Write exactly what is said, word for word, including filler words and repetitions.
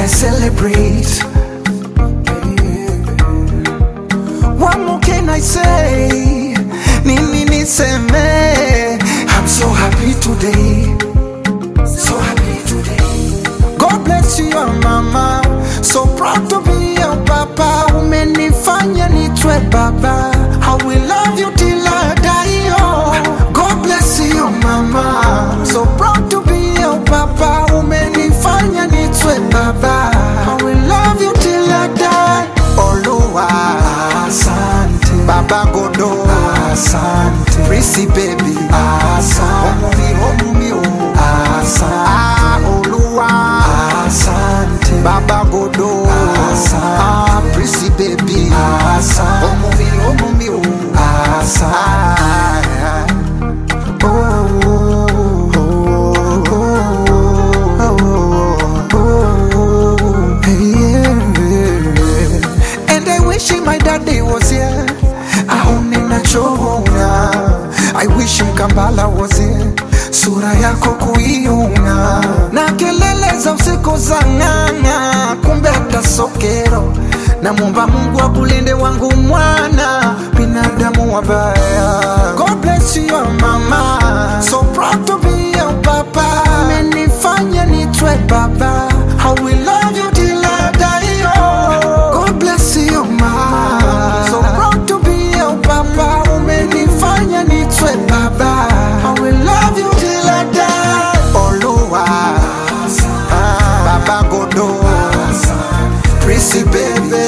I celebrate? What more can I say? Nini niseme? I'm so happy today. So happy today. God bless you, your mama. So proud to be your papa. Umenifanya nitwe baba. I will love you till I die. Oh. God bless you, your mama. So proud to be your papa. Umenifanya nitwe baba. I will love you till I die. Oluwa, asante. Baba Godo, asante. Prissy baby, asante. Omumi, omumi, oh, asante. Ah, Oluwa, asante. Baba Godo, asante. Ah, Prissy baby, asante. Omumi, omumi, oh, asante. Oh, oh, oh, oh, oh, oh, yeah. And I wish my daddy was here. Aone choona. I wish Kambala was here. Sura yako kuiona. Na kelele za usiku za nganga. Kumbe hata sokero. Na muomba Mungu akulinde wangu mwana. Binadamu wabaya. God bless you, your mama. So proud to be your papa. Menifanya nitwe baba. I will love you till I die. Oh. God bless you, your mama. So proud to be your papa. Umenifanya nitwe baba. I will love you till I die. Oluwa, Baba Godo, Prissy baby.